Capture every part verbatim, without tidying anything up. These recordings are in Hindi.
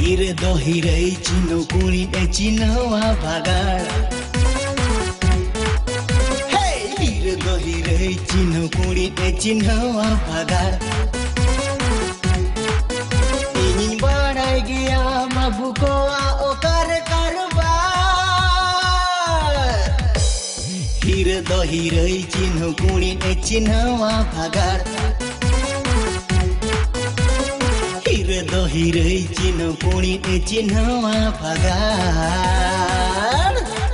Hire do hire chino kuri e chino wa bagar. Hey, hire do hire chino kuri e chino wa bagar. Ingin badai gaya babu ko a okar karbar. Hire do hire chino kuri e chino wa bagar. Hire do hire chino kuri e chino wa bagar.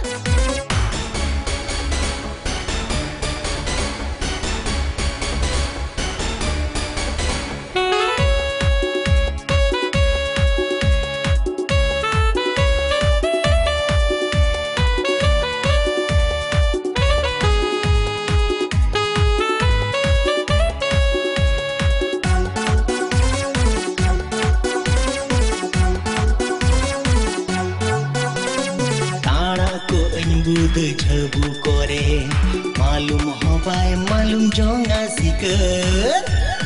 बुद छबु करे मालूम हो पाए मालूम जोंगा सिकर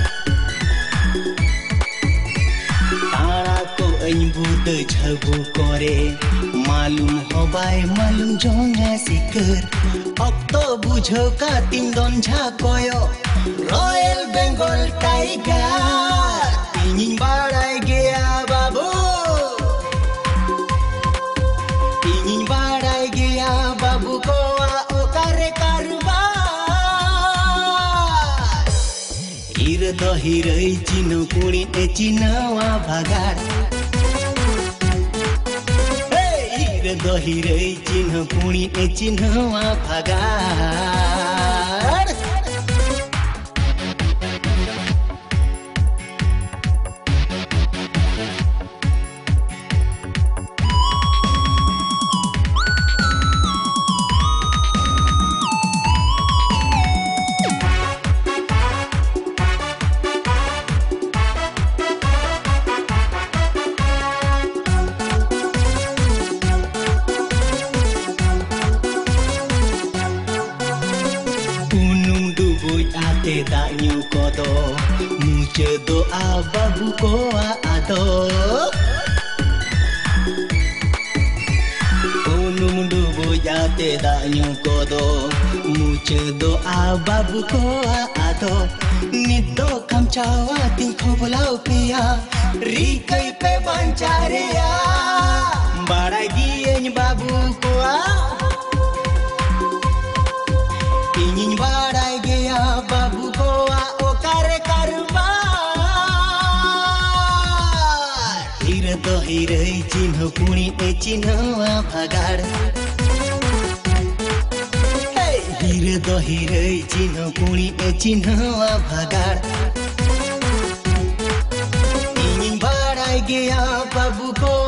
तारा को अन बुद छबु करे मालूम हो पाए मालूम जोंगा सिकर अब तो बुझो का तीन दोन झाकोयो रॉयल बंगाल टाइगर तीन बाड़ाई गया बाबू तीन बाड़ाई गया बाबू को ओकारे कारबार हिरे दो हिरे चिनो कुड़ी ए चिनवा भागार हिरे दो हिरे चिनो कुड़ी ए चिनवा भागार ate danyu kodo muche do ababu ko ado unum du boyate danyu kodo muche do ababu ko ado nido kam chawa tin khobulau piya rikai pe banchareya barai dien babu ko ingin barai gaya babu ko okare karbar hire do hire chino kuri e chinowa bhagar hey hire do hire chino kuri e chinowa bhagar ingin barai gaya babu ko